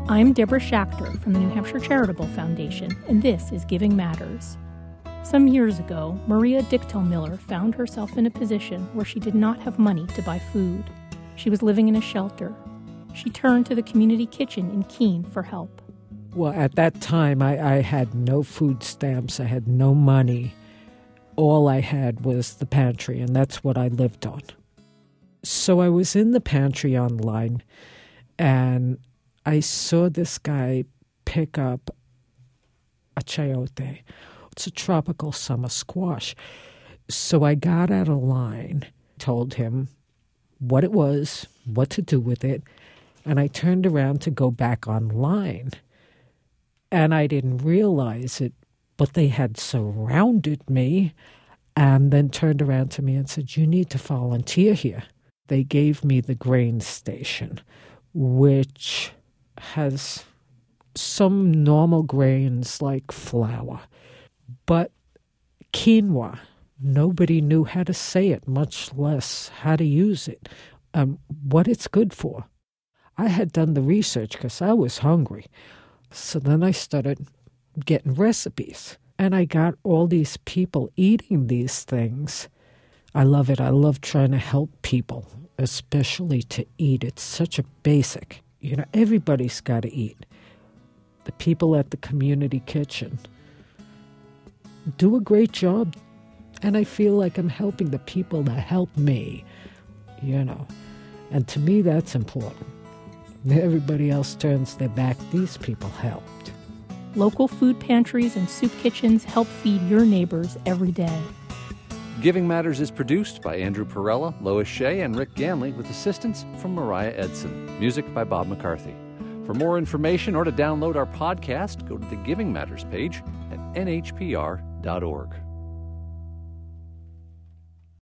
I'm Deborah Schachter from the New Hampshire Charitable Foundation, and this is Giving Matters. Some years ago, Maria Dichtel-Miller found herself in a position where she did not have money to buy food. She was living in a shelter. She turned to the community kitchen in Keene for help. Well, at that time, I had no food stamps. I had no money. All I had was the pantry, and that's what I lived on. So I was in the pantry online, and I saw this guy pick up a chayote. It's a tropical summer squash. So I got out of line, told him what it was, what to do with it, and I turned around to go back online. And I didn't realize it, but they had surrounded me and then turned around to me and said, "You need to volunteer here." They gave me the grain station, which has some normal grains like flour, but quinoa, nobody knew how to say it, much less how to use it, what it's good for. I had done the research because I was hungry. So then I started getting recipes, and I got all these people eating these things. I love it. I love trying to help people, especially to eat. It's such a basic. Everybody's got to eat. The people at the community kitchen do a great job, and I feel like I'm helping the people that help me, And to me, that's important. Everybody else turns their back. These people helped. Local food pantries and soup kitchens help feed your neighbors every day. Giving Matters is produced by Andrew Perella, Lois Shea, and Rick Ganley with assistance from Mariah Edson. Music by Bob McCarthy. For more information or to download our podcast, go to the Giving Matters page at nhpr.org.